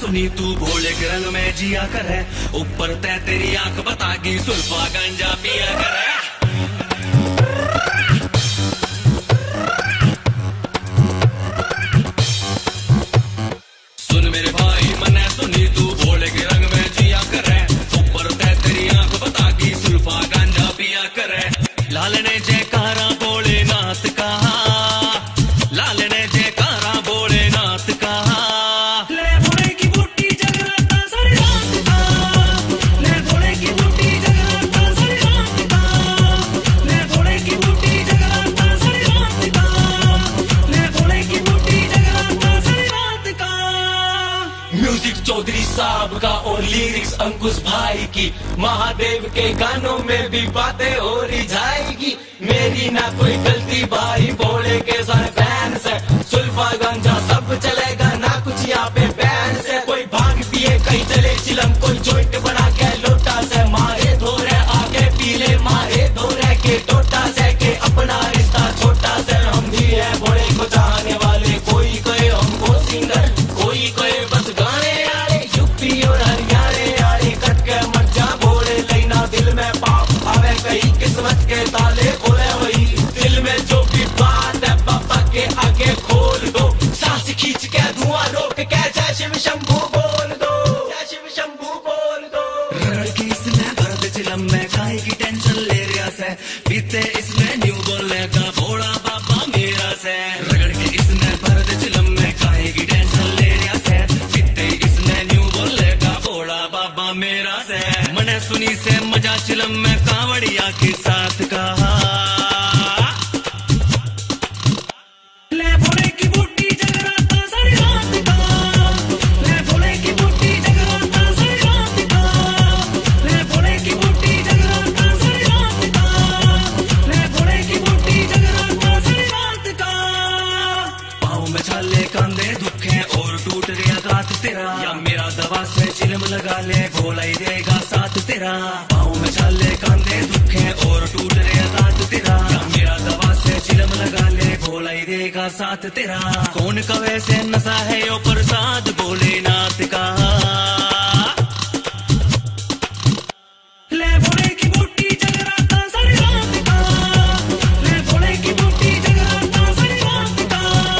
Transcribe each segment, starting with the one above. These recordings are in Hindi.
सुनी तू भोले के रंग में जिया कर है, ऊपर तय तेरी आंख बतागी सुल्फा गंजा पिया कर है। सुन मेरे भाई मने सुनी तू भोले के रंग में जिया कर है, ऊपर तय तेरी आंख बतागी सुल्फा गंजा पिया कर है। लाल ने जयकारा भोलेनाथ का, लाल ने जयकारा भोलेनाथ का, ले भोले की बूटी जगराता सारी रात का, ले भोले की बूटी जगराता सारी रात का, ले भोले की बूटी जगराता सारी रात का, ले भोले की बूटी जगराता सारी रात का। म्यूजिक चौधरी साहब का और लिरिक्स अंकुश भाई की, महादेव के गानों में भी बातें हो रही जाएगी। मेरी ना कोई गलती भाई, भोले के सारे फैंस है, सुल्फा गंजा सब चलेगा ना कुछ यहाँ पे बैन से। कोई भांग पिए कहीं चले चिलम, कोई जॉइंट बना के लोटा से मारे धोरे आगे पीले मारे धोरे के टोटा से के अपना रिश्ता छोटा से। हम भी है भोले को चाहने वाले, कोई कहे हमको सिंगर, कोई कहे बस गाने आए, यूपी और हरियाणे आए कट के मर जा भोले लेना दिल में पाप आवे कहीं किस्मत के ताले खोले वही दिल में जो भी बात है पापा के आगे खोल दो, सांस खींच के धुआं रोक के जय शिव शंभू बोल दो, जय शिव शंभू बोल दो। रगड़ के इसमें भरत चिलम में काहे की टेंशन ले रिया से, पीते इसमें न्यू बोलेगा भोला बाबा मेरा से। रगड़ के इसमें भरत चिलम में काहे की टेंशन ले रिया से, पीते इसमें न्यू बोलेगा भोला बाबा मेरा से। मने सुनी से मजा चिलम में कांवड़िया के साथ का, ले भोले की बूटी जगराता सारी रात का, ले भोले की बूटी जगराता सारी रात का, ले भोले की बूटी जगराता सारी रात का, ले भोले की बूटी जगराता सारी रात का। पाँव में छाले कंधे दुखे और टूट गया गात तेरा, या मेरा दवा से चिलम लगा ले भोला ही देगा साथ तेरा। पाँव में छाले कंधे दुखे और टूट गया गात तेरा, या मेरा दवा से चिलम लगा ले भोला ही देगा साथ तेरा। कौन कवे से नशा है यो प्रसाद भोलेनाथ का, ले भोले की बूटी जगराता सारी रात का, ले भोले की बूटी जगराता सारी रात का।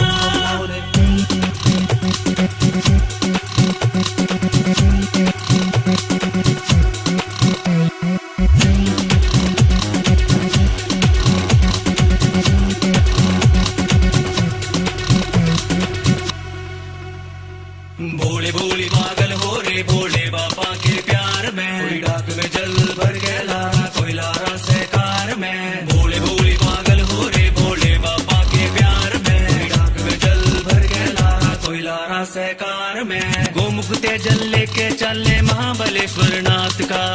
भोले भोली पागल हो रे भोले बाबा के प्यार में, कोई डाक में जल भर गया कोई लारा से कार में। भोले भोली पागल हो रे भोले बाबा के प्यार में, कोई डाक में जल भर गया कोई लारा से कार में। गोमुख ते जल लेके चले महाबलेश्वर नाथ का,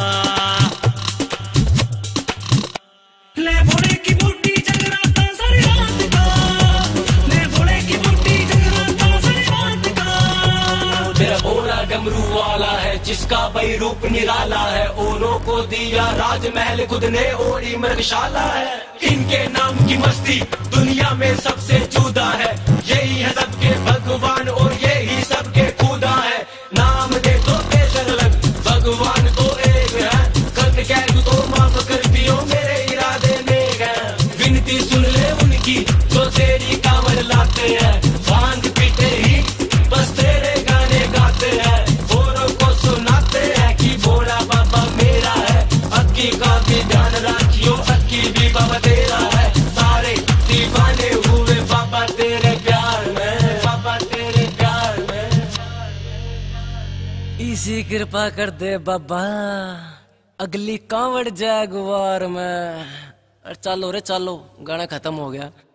ले भोले की बूटी जगराता सारी रात का, ले भोले की बूटी जगराता सारी रात का। मेरा भोला डमरू वाला है जिसका भाई रूप निराला है, औरों को दिया राजमहल खुद ने ओढ़ी मृगशाला है। इनके नाम की मस्ती दुनिया में सबसे जुदा है, यही है सबके भगवान और यही सबके खुदा है। नाम दे तो बेशर लग भगवान तो एक है, गलत कह तो माफ कर दियो मेरे इरादे नेक है। विनती सुन ले उनकी जो तेरी कांवड़ लाते हैं, भांग पीते ही बस तेरे गाने गाते हैं, औरों को सुनाते हैं कि भोला बाबा मेरा है। अक्की का भी ध्यान रखियो, अक्की भी बाबा तेरा है, सारे दीवाने हुए बाबा तेरे प्यार में, बाबा तेरे प्यार में। इसी कृपा कर दे बाबा, अगली कांवड़ जाए गुवार में। चलो रे चलो, गाना खत्म हो गया।